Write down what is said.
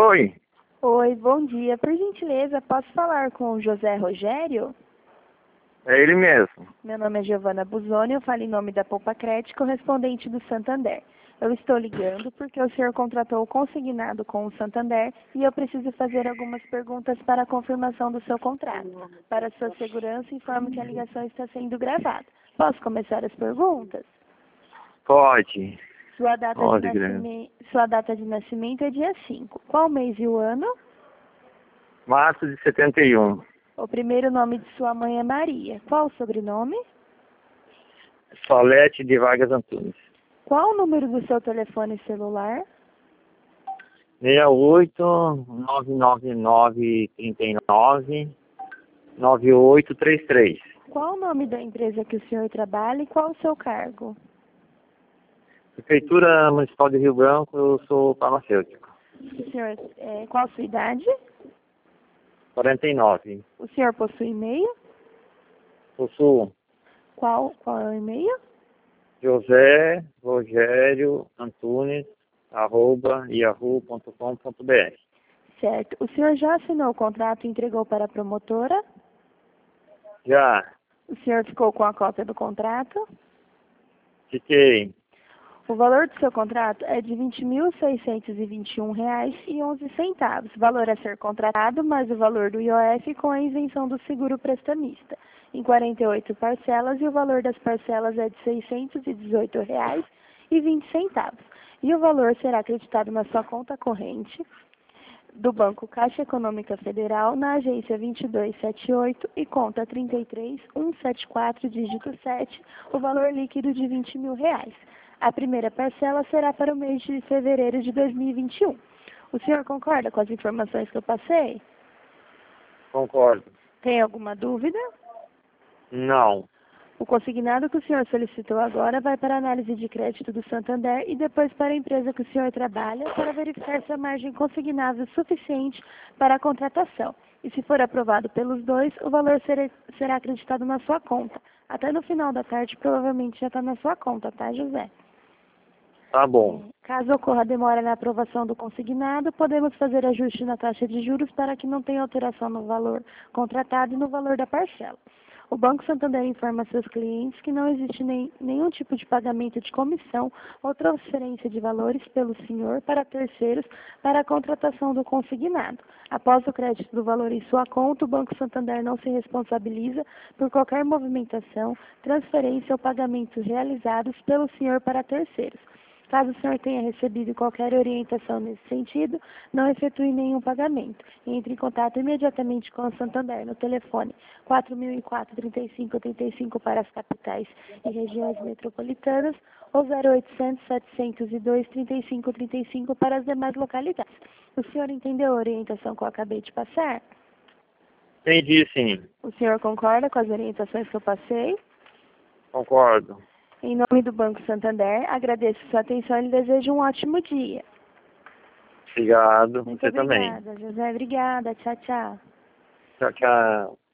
Oi, Oi, bom dia. Por gentileza, posso falar com o José Rogério? é ele mesmo. Meu nome é Giovana Busoni, eu falo em nome da Poupa Crédito, correspondente do Santander. Eu estou ligando porque o senhor contratou o consignado com o Santander e eu preciso fazer algumas perguntas para a confirmação do seu contrato. Para sua segurança, informo que a ligação está sendo gravada. Posso começar as perguntas? Pode. Sua data de nascimento é dia 5. Qual mês e o ano? Março de 71. O primeiro nome de sua mãe é Maria. Qual o sobrenome? Solete de Vargas Antunes. Qual o número do seu telefone celular? 68 999 39 9833. Qual o nome da empresa que o senhor trabalha e qual o seu cargo? Prefeitura Municipal de Rio Branco, eu sou farmacêutico. O senhor, qual a sua idade? 49. O senhor possui e-mail? Possuo Qual é o e-mail? José Rogério Antunes @yahoo.com.br. Certo. O senhor já assinou o contrato e entregou para a promotora? Já O senhor ficou com a cópia do contrato? fiquei. O valor do seu contrato é de R$ 20.621,11. Valor a ser contratado, mais o valor do IOF com a isenção do seguro prestamista, em 48 parcelas, e o valor das parcelas é de R$ 618,20. E o valor será acreditado na sua conta corrente do Banco Caixa Econômica Federal, na agência 2278 e conta 33174, dígito 7, o valor líquido de R$ 20.000. A primeira parcela será para o mês de fevereiro de 2021. O senhor concorda com as informações que eu passei? Concordo. Tem alguma dúvida? Não. O consignado que o senhor solicitou agora vai para a análise de crédito do Santander e depois para a empresa que o senhor trabalha para verificar se a margem consignável é suficiente para a contratação. E se for aprovado pelos dois, o valor será acreditado na sua conta. Até no final da tarde, provavelmente já está na sua conta, tá, José? Tá bom. Caso ocorra demora na aprovação do consignado, podemos fazer ajuste na taxa de juros para que não tenha alteração no valor contratado e no valor da parcela. O Banco Santander informa seus clientes que não existe nenhum tipo de pagamento de comissão ou transferência de valores pelo senhor para terceiros para a contratação do consignado. Após o crédito do valor em sua conta, o Banco Santander não se responsabiliza por qualquer movimentação, transferência ou pagamentos realizados pelo senhor para terceiros. Caso o senhor tenha recebido qualquer orientação nesse sentido, não efetue nenhum pagamento. Entre em contato imediatamente com o Santander no telefone 4004-3585 para as capitais e regiões metropolitanas ou 0800-702-3535 para as demais localidades. O senhor entendeu a orientação que eu acabei de passar? Entendi, sim. O senhor concorda com as orientações que eu passei? Concordo. Em nome do Banco Santander, agradeço sua atenção e lhe desejo um ótimo dia. Obrigado. Muito Você também. obrigada, José. Obrigada. Tchau, tchau. Tchau, tchau.